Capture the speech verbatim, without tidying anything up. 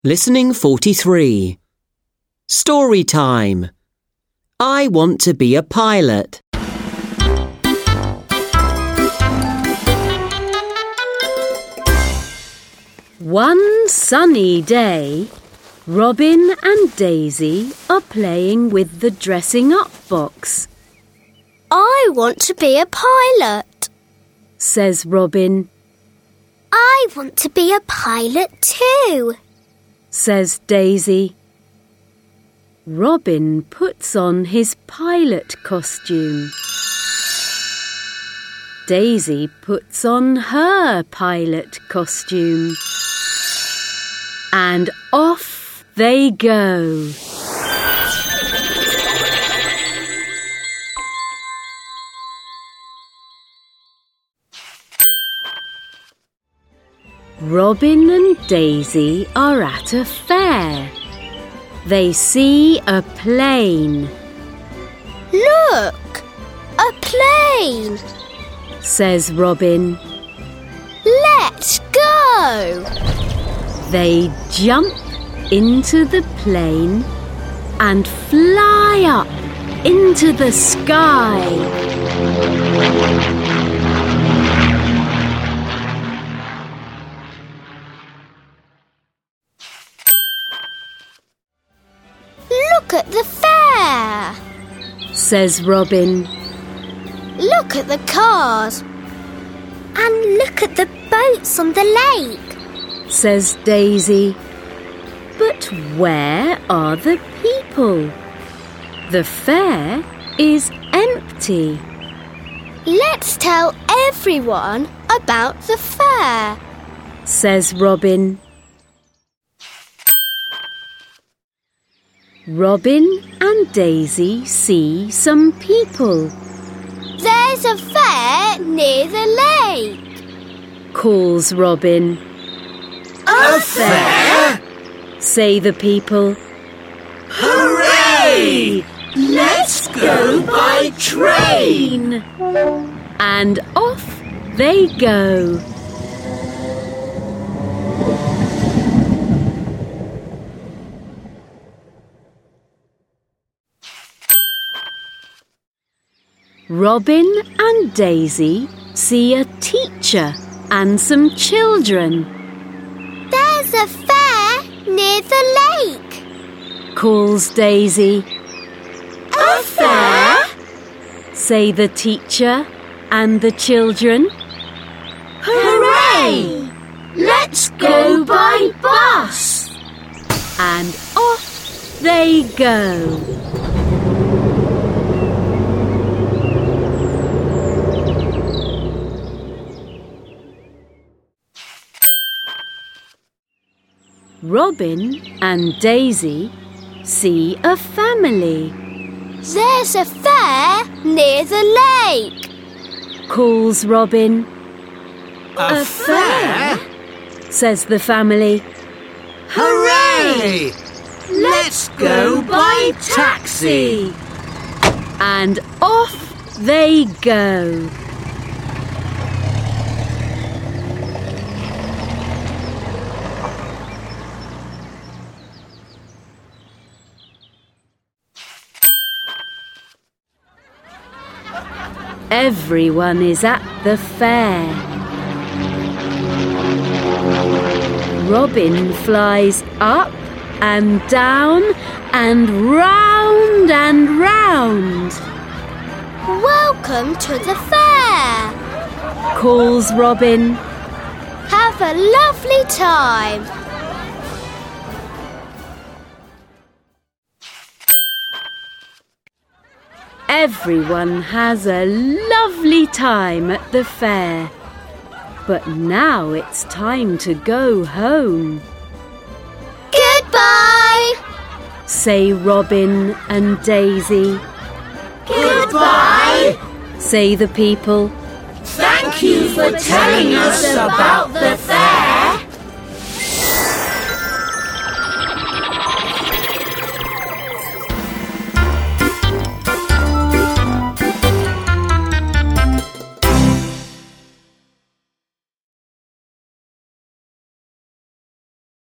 Listening forty-three. Story time. I want to be a pilot. One sunny day, Robin and Daisy are playing with the dressing up box. I want to be a pilot, says Robin. I want to be a pilot too, says Daisy. Robin puts on his pilot costume. Daisy puts on her pilot costume. And off they go. Robin and Daisy are at a fair. They see a plane. Look, a plane, says Robin. Let's go. They jump into the plane and fly up into the sky. Look at the fair, says Robin. Look at the cars. And look at the boats on the lake, says Daisy. But where are the people? The fair is empty. Let's tell everyone about the fair, says Robin. Robin and Daisy see some people. There's a fair near the lake, calls Robin. A fair? Say the people. Hooray! Let's go by train! And off they go. Robin and Daisy see a teacher and some children. There's a fair near the lake, calls Daisy. A fair? Say the teacher and the children. Hooray! Let's go by bus! And off they go. Robin and Daisy see a family. There's a fair near the lake, calls Robin. A, a fair? says the family. Hooray! Let's go by taxi! And off they go. Everyone is at the fair. Robin flies up and down and round and round. Welcome to the fair, calls Robin. Have a lovely time. Everyone has a lovely time at the fair. But now it's time to go home. Goodbye, say Robin and Daisy. Goodbye, say the people. Thank you for telling us about the fair.